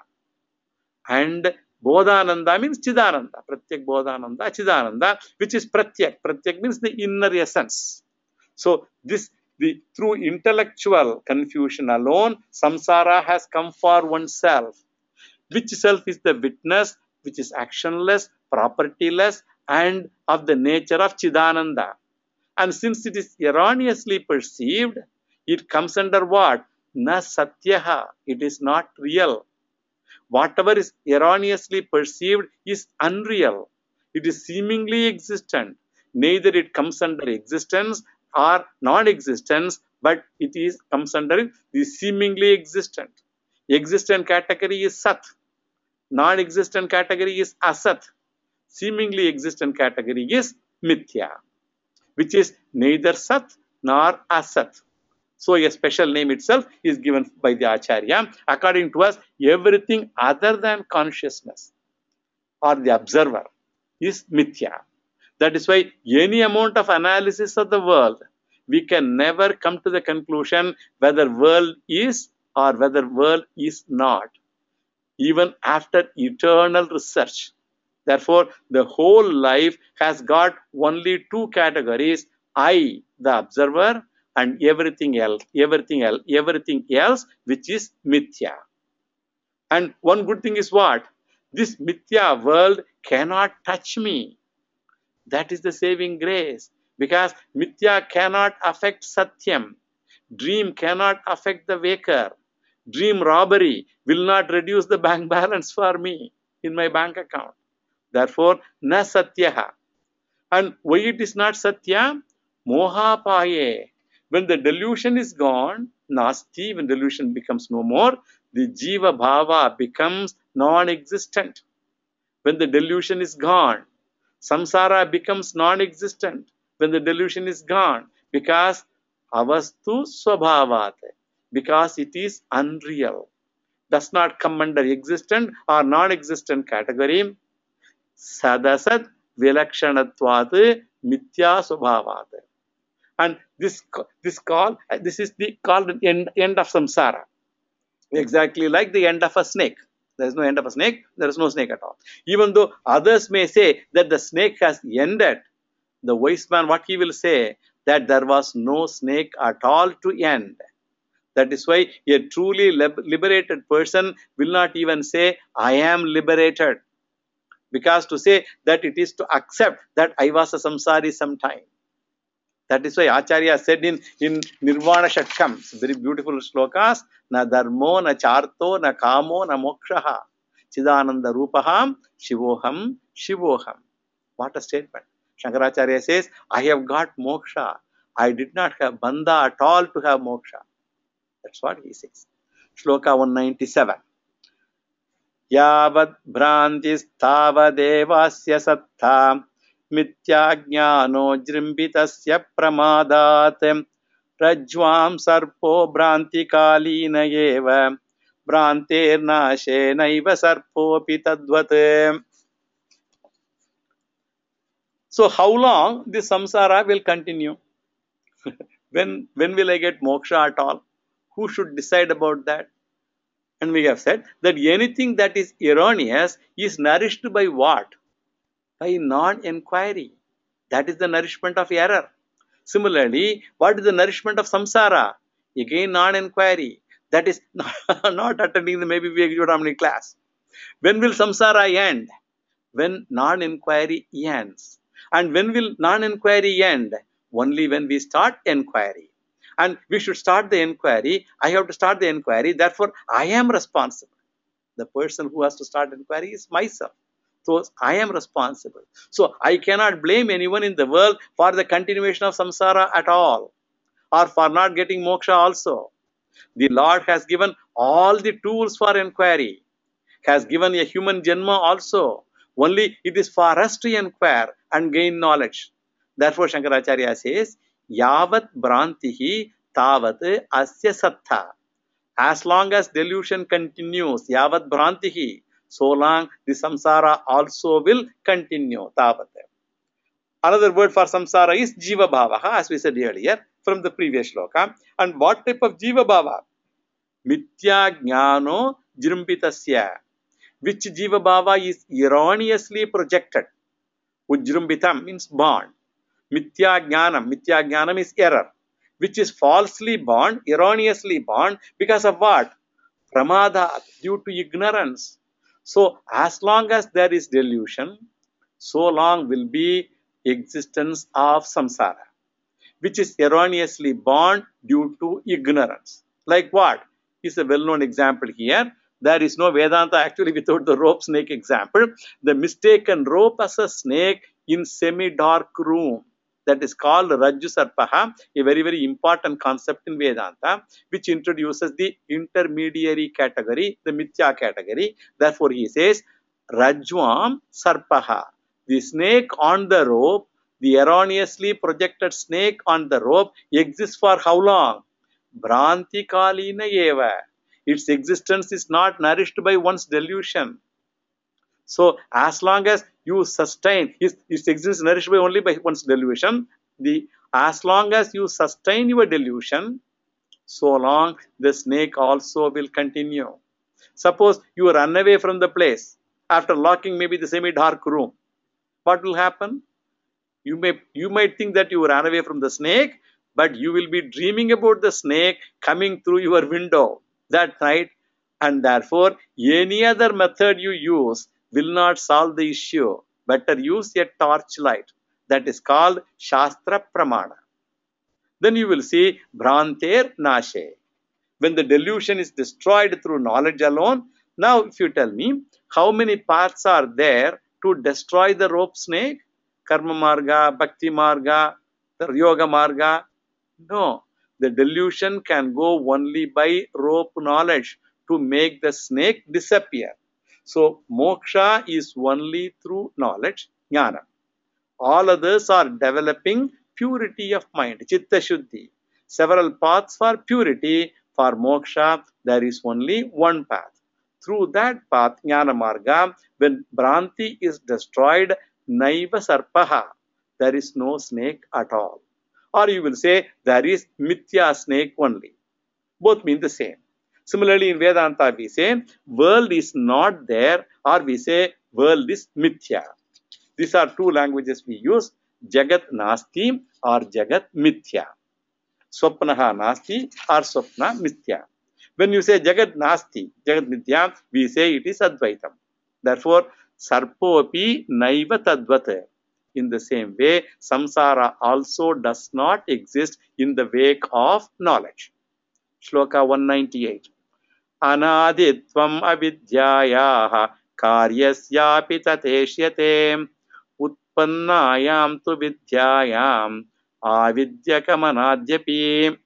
[SPEAKER 1] And Bodhananda means Chidananda. Pratyak Bodhananda, Chidananda, which is Pratyak. Pratyak means the inner essence. So this, the through intellectual confusion alone, samsara has come for oneself. Which self is the witness, which is actionless, propertyless, and of the nature of Chidananda. And since it is erroneously perceived, it comes under what? Na satyaha. It is not real. Whatever is erroneously perceived is unreal. It is seemingly existent. Neither it comes under existence or non-existence, but it is comes under the seemingly existent. Existent category is Sat. Non-existent category is Asat. Seemingly existent category is Mithya, which is neither Sat nor Asat. So a special name itself is given by the Acharya. According to us, everything other than consciousness or the observer is Mithya. That is why any amount of analysis of the world, we can never come to the conclusion whether world is or whether world is not, even after eternal research. Therefore, the whole life has got only two categories, I, the observer, and everything else, everything else, everything else, which is Mithya. And one good thing is what? This Mithya world cannot touch me. That is the saving grace. Because Mithya cannot affect Satyam. Dream cannot affect the waker. Dream robbery will not reduce the bank balance for me in my bank account. Therefore, na Satyaha. And why it is not Satya? Moha paye. When the delusion is gone, Nasti, when delusion becomes no more, the Jiva Bhava becomes non-existent. When the delusion is gone, samsara becomes non-existent. When the delusion is gone, because avastu swabhavat, because it is unreal, does not come under existent or non-existent category. Sadasat vilakshanatvat mithya swabhavat. And this this call, this is the called end, end of samsara. Exactly like the end of a snake. There is no end of a snake, there is no snake at all. Even though others may say that the snake has ended, the wise man, what he will say, that there was no snake at all to end. That is why a truly liberated person will not even say, I am liberated. Because to say that it is to accept that I was a samsari sometime. That is why Acharya said in, in Nirvana Shatkam, very beautiful slokas, na dharmo, na charto, na kamo, na mokshaha, chidananda rupaham, shivoham, shivoham. What a statement. Shankaracharya says, I have got moksha. I did not have bandha at all to have moksha. That's what he says. Shloka one ninety-seven. Yavad bhrantis tavadevasya sattha mityajnano jrimbitasya pramadat rajvam sarpo bhranti kalina eva bhranter nashe naiva sarpo pitadvat. So how long this samsara will continue? when, when will I get moksha at all? Who should decide about that? And we have said that anything that is erroneous is nourished by what? By non-enquiry. That is the nourishment of error. Similarly, what is the nourishment of samsara? Again, non-enquiry. That is not attending the maybe Vivekachudamani class. When will samsara end? When non-enquiry ends. And when will non-enquiry end? Only when we start enquiry. And we should start the enquiry. I have to start the enquiry. Therefore, I am responsible. The person who has to start enquiry is myself. So I am responsible. So I cannot blame anyone in the world for the continuation of samsara at all, or for not getting moksha also. The Lord has given all the tools for enquiry, has given a human janma also. Only it is for us to inquire and gain knowledge. Therefore, Shankaracharya says, Yavat Brantihi Tavat Asya Sattha. As long as delusion continues, Yavat Brantihi, so long the samsara also will continue. Tavat. Another word for samsara is Jiva Bhavaha, as we said earlier from the previous shloka. And what type of Jiva Bhava? Mithya Jnano Jrimpitasya. Which Jiva Bhava is erroneously projected. Ujrimbitam means born. Mithya Jnanam. Mithya Jnanam is error. Which is falsely born, erroneously born, because of what? Pramada, due to ignorance. So, as long as there is delusion, so long will be existence of samsara, which is erroneously born due to ignorance. Like what? Is a well-known example here. There is no Vedanta actually without the rope snake example. The mistaken rope as a snake in semi-dark room. That is called Rajju Sarpaha, a very, very important concept in Vedanta, which introduces the intermediary category, the Mithya category. Therefore, he says, Rajvam Sarpaha, the snake on the rope, the erroneously projected snake on the rope exists for how long? Bhranti Kalina Eva. Its existence is not nourished by one's delusion. So, as long as you sustain, its, its existence is nourished by only by one's delusion. The, as long as you sustain your delusion, so long the snake also will continue. Suppose you run away from the place after locking maybe the semi-dark room. What will happen? You may you might think that you ran away from the snake, but you will be dreaming about the snake coming through your window that night, and therefore any other method you use will not solve the issue. Better use a torchlight. That is called Shastra Pramana. Then you will see Bhranter Nashe. When the delusion is destroyed through knowledge alone, now if you tell me, how many paths are there to destroy the rope snake? Karma Marga, Bhakti Marga, the Yoga Marga? No. The delusion can go only by rope knowledge to make the snake disappear. So, moksha is only through knowledge, jnana. All others are developing purity of mind, chitta shuddhi. Several paths for purity. For moksha, there is only one path. Through that path, jnana marga, when Bhranti is destroyed, naiva sarpaha, there is no snake at all. Or you will say, there is mithya snake only. Both mean the same. Similarly, in Vedanta, we say, world is not there, or we say, world is mithya. These are two languages we use, Jagat Nasti or Jagat Mithya. Swapnaha Nasti or Swapna Mithya. When you say Jagat Nasti, Jagat Mithya, we say it is Advaitam. Therefore, Sarpopi Naiva Tadvat. In the same way, samsara also does not exist in the wake of knowledge. Shloka one ninety-eight. Anaditvam avidyayaha karyasyapi tateshyate utpannayam tu vidyayam avidyakamanadyapi.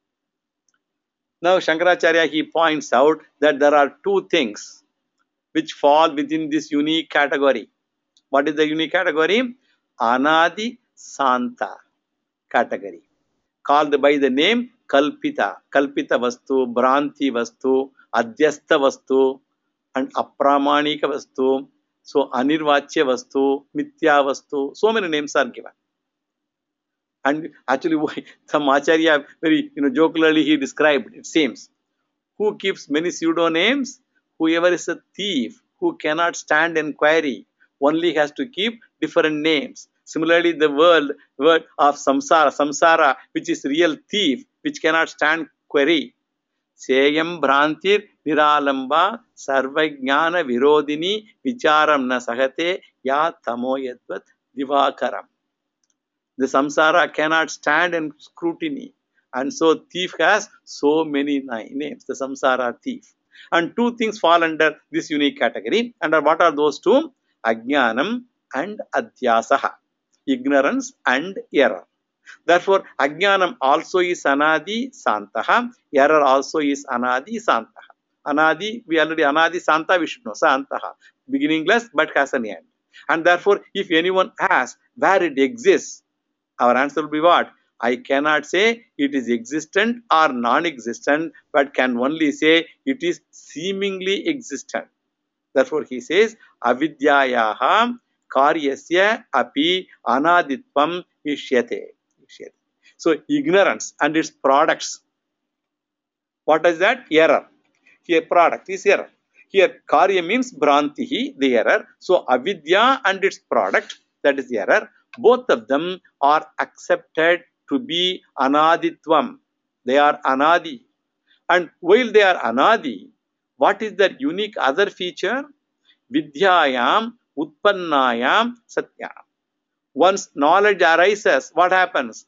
[SPEAKER 1] Now Shankaracharya, he points out that there are two things which fall within this unique category. What is the unique category? Anadi Santa category, called by the name Kalpita. Kalpita Vastu, Bhranti Vastu, Adhyastha Vastu, and Apramanika Vastu. So Anirvachya Vastu, Mithya Vastu, so many names are given. And actually, some Acharya very you know jocularly he described, it seems, who keeps many pseudonames? Whoever is a thief, who cannot stand inquiry, only has to keep different names. Similarly, the word, word of samsara, samsara, which is real thief, which cannot stand query. Seyam Bhrantir Niralamba Sarvajnana Virodini Vicharam Na Sahate Ya Tamoyadvat Divakaram. The samsara cannot stand in scrutiny. And so thief has so many names, the samsara thief. And two things fall under this unique category. And what are those two? Ajnanam and Adhyasaha. Ignorance and error. Therefore, Ajnanam also is Anadi Santaha. Error also is Anadi Santaha. Anadi, we already Anadi Santa, we should know. Santaha. Beginningless but has an end. And therefore, if anyone asks where it exists, our answer will be what? I cannot say it is existent or non-existent, but can only say it is seemingly existent. Therefore, he says, avidyayaha karyasya api anaditvam ishyate. So, ignorance and its products. What is that? Error. Here, product is error. Here, karya means bhrantihi, the error. So, avidya and its product, that is the error. Both of them are accepted to be anaditvam. They are anadi. And while they are anadi, what is their unique other feature? Vidyayam utpannayam satyam. Once knowledge arises, what happens?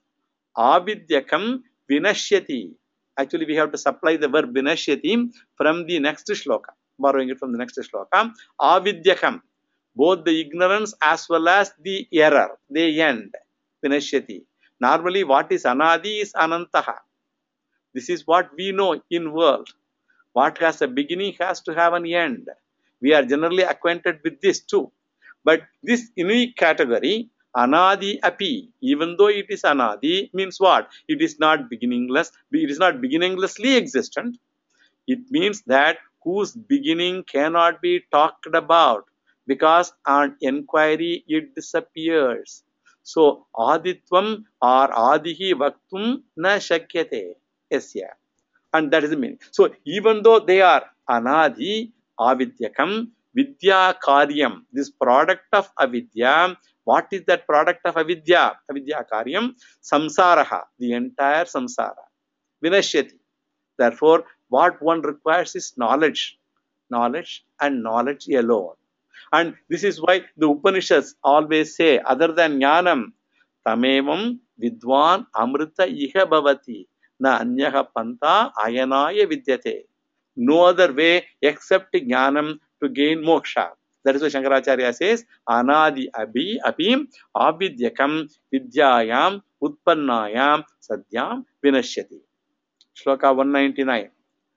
[SPEAKER 1] Avidyakam vinashyati. Actually, we have to supply the verb vinashyati from the next shloka, borrowing it from the next shloka. Avidyakam. Both the ignorance as well as the error, they end. Vinashyati. Normally, what is anadi is anantaha. This is what we know in world. What has a beginning has to have an end. We are generally acquainted with this too. But this unique category, anadi api, even though it is anadi, means what? It is not beginningless. It is not beginninglessly existent. It means that whose beginning cannot be talked about, because on inquiry it disappears. So, aditvam or adihi vaktum na shakyate. Yes, yeah. And that is the meaning. So, even though they are anadi, avidyakam, vidya karyam, this product of avidya, what is that product of avidya? Avidya karyam, samsaraha, the entire samsara. Vinashyati. Therefore, what one requires is knowledge. Knowledge and knowledge alone. And this is why the Upanishads always say, other than jnanam, tamevam vidwan amrita iha bhavati, na anyaha panta ayanaya vidyate. No other way except jnanam to gain moksha. That is why Shankaracharya says, anadi abhi abhim avidyakam vidyayam utpannayam sadyam vinashyati. Shloka one ninety-nine.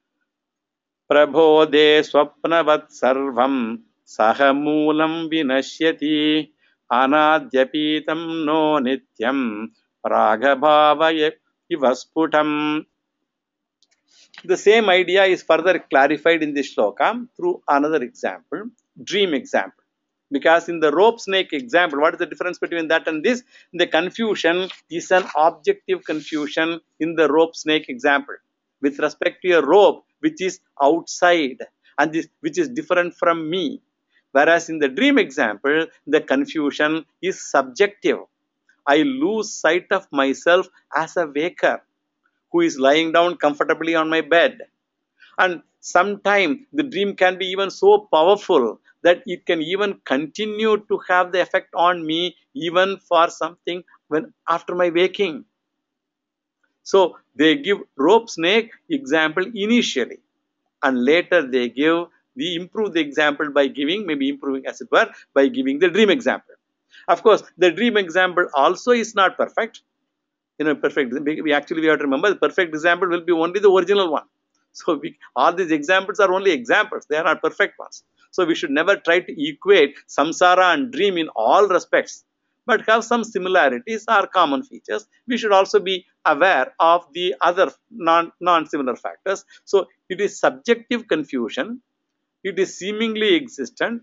[SPEAKER 1] Prabodhe swapnavat sarvam saha moolam vinashyati anadyapitam no nityam pragabhava ivasputam. The same idea is further clarified in this shloka through another example, dream example. Because in the rope snake example, what is the difference between that and this? The confusion is an objective confusion in the rope snake example with respect to a rope which is outside and this, which is different from me. Whereas in the dream example, the confusion is subjective. I lose sight of myself as a waker who is lying down comfortably on my bed. And sometimes the dream can be even so powerful that it can even continue to have the effect on me even for something when after my waking. So they give rope snake example initially, and later they give the improve the example by giving, maybe improving as it were, by giving the dream example. Of course, the dream example also is not perfect. You know, perfect. We actually we have to remember the perfect example will be only the original one. So we, all these examples are only examples. They are not perfect ones. So we should never try to equate samsara and dream in all respects, but have some similarities or common features. We should also be aware of the other non, non-similar factors. So it is subjective confusion. It is seemingly existent.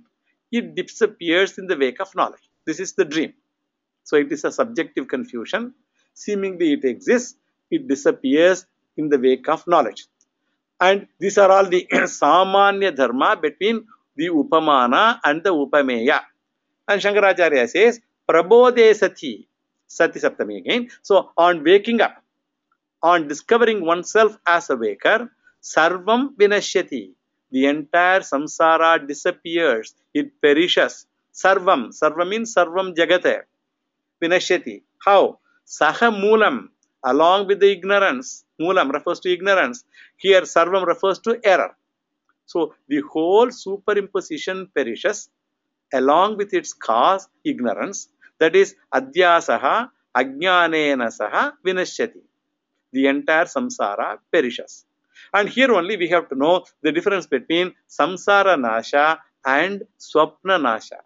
[SPEAKER 1] it disappears in the wake of knowledge. This is the dream. So it is a subjective confusion. Seemingly it exists, it disappears in the wake of knowledge. And these are all the samanya dharma between the upamana and the upameya. And Shankaracharya says, prabodhe sati, sati saptami again. So on waking up, on discovering oneself as a waker, sarvam vinashyati, the entire samsara disappears, it perishes. Sarvam, sarvam means sarvam jagate, vinashyati. How? Saha moolam, along with the ignorance. Moolam refers to ignorance. Here sarvam refers to error. So the whole superimposition perishes along with its cause, ignorance. That is adhyasaha ajnanena saha vinashyati. The entire samsara perishes. And here only we have to know the difference between samsara nasha and swapna nasha.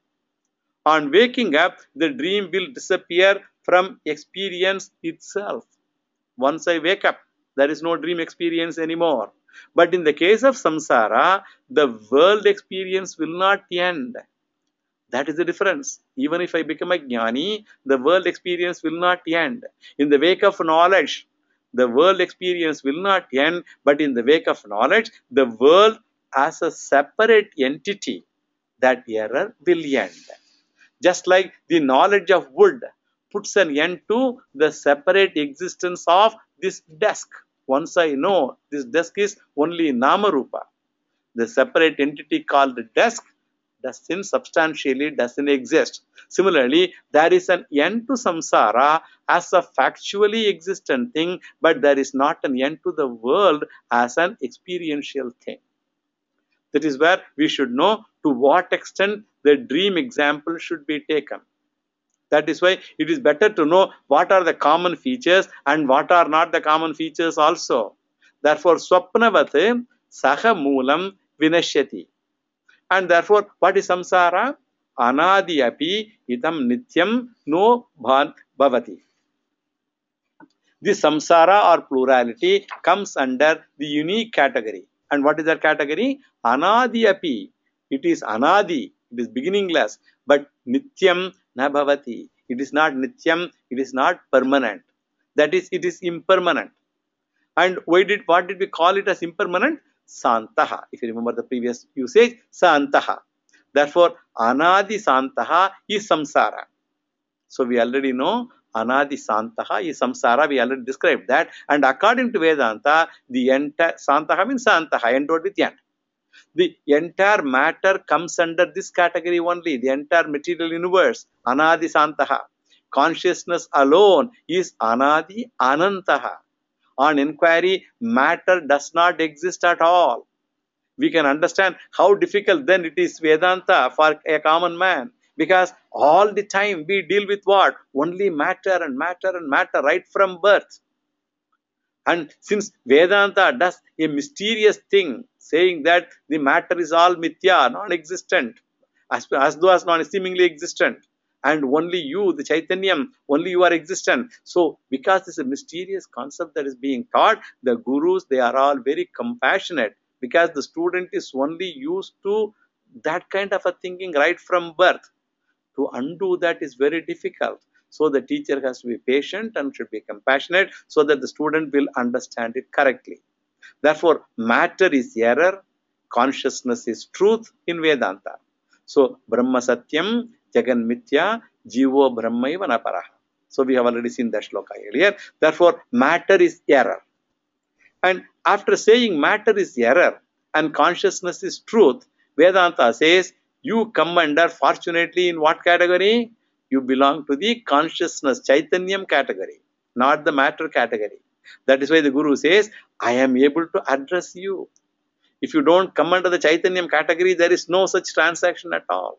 [SPEAKER 1] On waking up, the dream will disappear from experience itself. Once I wake up, there is no dream experience anymore. But in the case of samsara, the world experience will not end. That is the difference. Even if I become a jnani, the world experience will not end. In the wake of knowledge, the world experience will not end, but in the wake of knowledge, the world as a separate entity, that error will end. Just like the knowledge of wood puts an end to the separate existence of this desk. Once I know this desk is only Namarupa, the separate entity called desk doesn't substantially doesn't exist. Similarly, there is an end to samsara as a factually existent thing, but there is not an end to the world as an experiential thing. That is where we should know to what extent the dream example should be taken. That is why it is better to know what are the common features and what are not the common features also. Therefore, swapnavat saha moolam vinashyati. And therefore, what is samsara? Anadi api idam nityam no bhavati. This samsara or plurality comes under the unique category. And what is that category? Anadi api. It is anadi. It is beginningless. But nityam na bhavati. It is not nityam. It is not permanent. That is, it is impermanent. And why did, what did we call it as impermanent? Santaha. If you remember the previous usage, Santaha. Therefore, Anadi Santaha is samsara. So we already know Anadi Santaha is samsara. We already described that. And according to Vedanta, the entire Santaha means Santaha, endowed with end. The entire matter comes under this category only. The entire material universe, Anadi Santaha. Consciousness alone is Anadi Anantaha. On inquiry, matter does not exist at all. We can understand how difficult then it is Vedanta for a common man. Because all the time we deal with what? Only matter and matter and matter right from birth. And since Vedanta does a mysterious thing, saying that the matter is all mithya, non-existent, as, as though as non-seemingly existent, and only you, the Chaitanyam, only you are existent. So, because this is a mysterious concept that is being taught, the gurus, they are all very compassionate, because the student is only used to that kind of a thinking right from birth. To undo that is very difficult. So, the teacher has to be patient and should be compassionate so that the student will understand it correctly. Therefore, matter is error, consciousness is truth in Vedanta. So, Brahma Satyam, Jagan Mithya, Jivo Brahmaiva Naparaha. So, we have already seen that shloka earlier. Therefore, matter is error. And after saying matter is error and consciousness is truth, Vedanta says, you come under, fortunately, in what category? You belong to the consciousness, Chaitanyam category, not the matter category. That is why the Guru says, I am able to address you. If you don't come under the Chaitanyam category, there is no such transaction at all.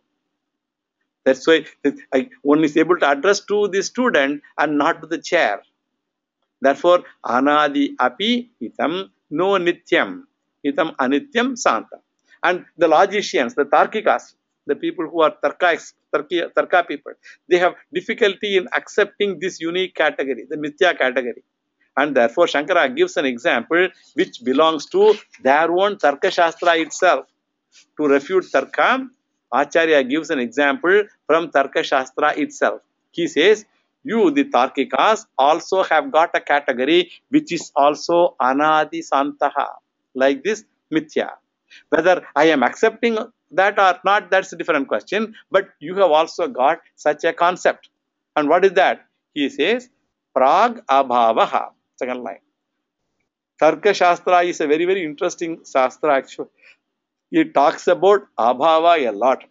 [SPEAKER 1] That's why one is able to address to the student and not to the chair. Therefore, Anadi api itam no nityam, itam anityam santa. And the logicians, the Tarkikas, the people who are Tarka, Tarka, Tarka people, they have difficulty in accepting this unique category, the Mithya category. And therefore, Shankara gives an example which belongs to their own Tarka Shastra itself. To refute Tarka, Acharya gives an example from Tarka Shastra itself. He says, you, the Tarkikas, also have got a category which is also Anadi Santaha. Like this, Mithya. Whether I am accepting that or not, that's a different question. But you have also got such a concept. And what is that? He says, Prag Abhavaha. Second line. Tarka Shastra is a very, very interesting Shastra actually. It talks about Abhava a lot.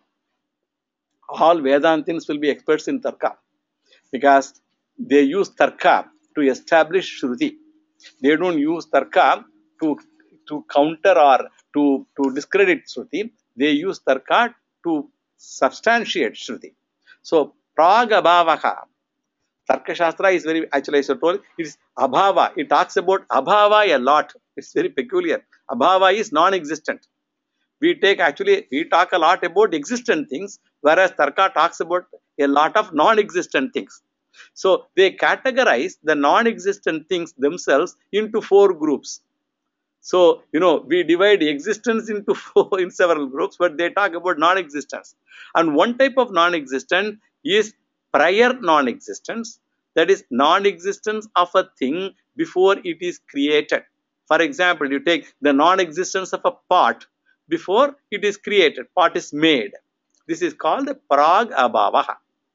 [SPEAKER 1] All Vedantins will be experts in Tarka because they use Tarka to establish Shruti. They don't use Tarka to, to counter or to, to discredit Shruti. They use Tarka to substantiate Shruti. So, Prag Abhavaha. Tarka Shastra is very, actually I told, it is Abhava. It talks about Abhava a lot. It's very peculiar. Abhava is non-existent. We take actually, we talk a lot about existent things, whereas Tarka talks about a lot of non-existent things. So, they categorize the non-existent things themselves into four groups. So, you know, we divide existence into four, in several groups, but they talk about non-existence. And one type of non-existent is prior non-existence, that is non-existence of a thing before it is created. For example, you take the non-existence of a pot before it is created, pot is made. This is called Prag Abhavaha.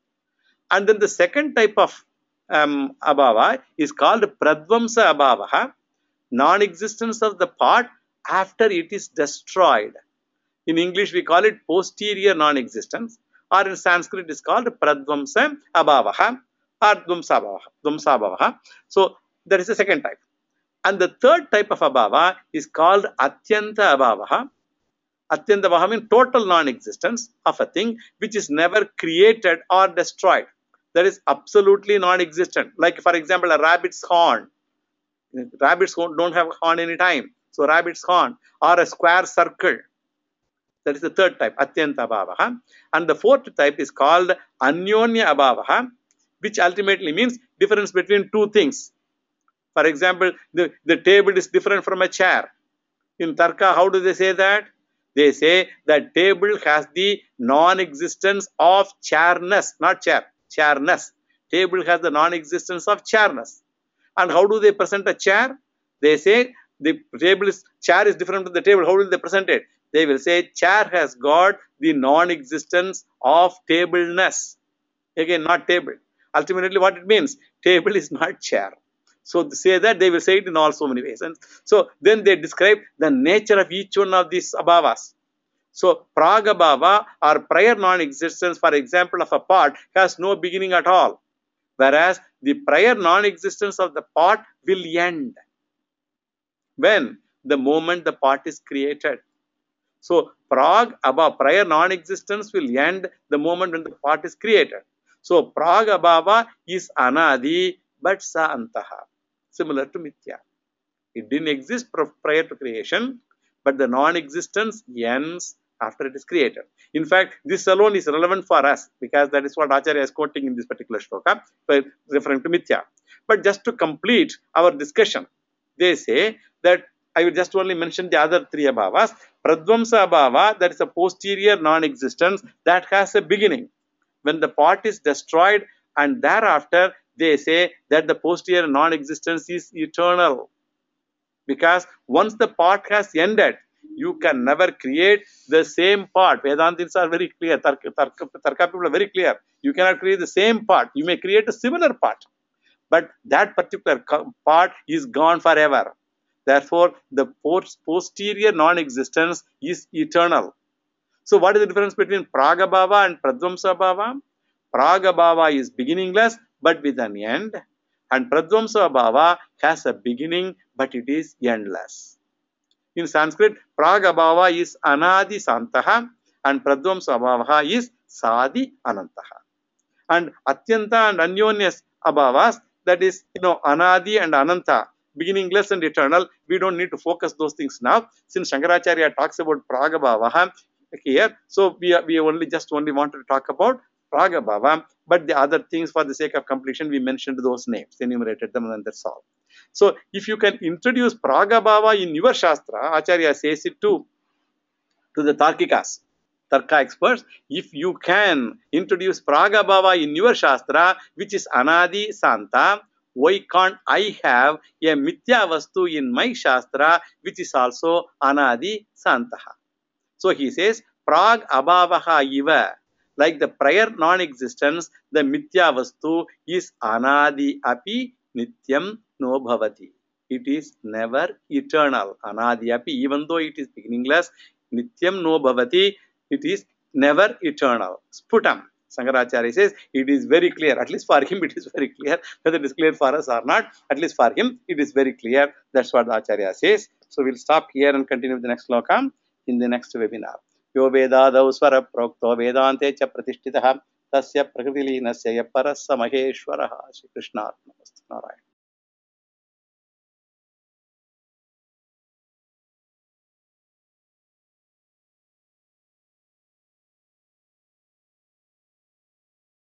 [SPEAKER 1] And then the second type of um, Abhava is called Pradvamsa Abhavaha, non-existence of the pot after it is destroyed. In English, we call it posterior non-existence, or in Sanskrit, it is called Pradvamsa Abhavaha or Dvamsa Abhavaha. So, that is the second type. And the third type of Abhava is called Atyanta Abhavaha. Atyanta Abhava means total non-existence of a thing which is never created or destroyed. That is absolutely non-existent. Like, for example, a rabbit's horn. Rabbits don't have a horn any time. So, rabbit's horn or a square circle. That is the third type, Atyanta Abhavaha. And the fourth type is called Anyonya Abhavaha, which ultimately means difference between two things. For example, the, the table is different from a chair. In Tarka, how do they say that? They say that table has the non-existence of chairness, not chair, chairness. Table has the non-existence of chairness. And how do they present a chair? They say the table is, chair is different from the table. How will they present it? They will say chair has got the non-existence of tableness. Again, not table. Ultimately, what it means? Table is not chair. So, to say that, they will say it in all so many ways. And so, then they describe the nature of each one of these abhavas. So, Pragabhava or prior non-existence, for example, of a pot has no beginning at all. Whereas, the prior non-existence of the pot will end. When? The moment the pot is created. So, Prag Abhava, prior non-existence will end the moment when the pot is created. So, Prag Abhava is Anadi but Sa Antaha. Similar to Mithya. It didn't exist prior to creation, but the non-existence ends after it is created. In fact, this alone is relevant for us because that is what Acharya is quoting in this particular shloka, referring to Mithya. But just to complete our discussion, they say that I will just only mention the other three abhavas. Pradvamsa abhava, that is a posterior non-existence that has a beginning. When the pot is destroyed and thereafter they say that the posterior non-existence is eternal. Because once the pot has ended, you can never create the same pot. Vedantins are very clear. Tarka, tarka, tarka people are very clear. You cannot create the same pot. You may create a similar pot. But that particular part is gone forever. Therefore, the posterior non-existence is eternal. So, what is the difference between Pragabhava and Pradvamsa Bhava? Pragabhava is beginningless but with an end. And Pradvamsa Bhava has a beginning but it is endless. In Sanskrit, Pragabhava is Anadi Santaha and Pradvamsa Bhava is Sadi Anantaha. And Atyanta and Anyonyas Abhavas, that is, you know, Anadi and Ananta, beginningless and eternal, we don't need to focus those things now. Since Shankaracharya talks about Pragabhava here, so we, we only just only wanted to talk about Pragabhava, but the other things for the sake of completion, we mentioned those names, enumerated them, and that's all. So, if you can introduce Pragabhava in your Shastra, Acharya says it to, to the Tarkikas. Tarka experts, if you can introduce Pragabhava in your Shastra, which is Anadi Santa, why can't I have a Mithya Vastu in my Shastra, which is also Anadi Santaha? So he says, Prag Abhavaha Iva, like the prior non-existence, the Mithya Vastu is Anadi Api Nityam No Bhavati. It is never eternal. Anadi Api, even though it is beginningless, Nityam No Bhavati, it is never eternal. Sputam. Shankaracharya says it is very clear, at least for him it is very clear, whether it is clear for us or not, at least for him it is very clear. That's what the Acharya says. So we'll stop here and continue with the next sloka in the next webinar. Yo Vedadau Swara Prokto Vedante Cha Pratishtitaha Tasya Prakriti Linasya Parasa Maheshwaraha Shri Krishna Arpanastu. Narayana.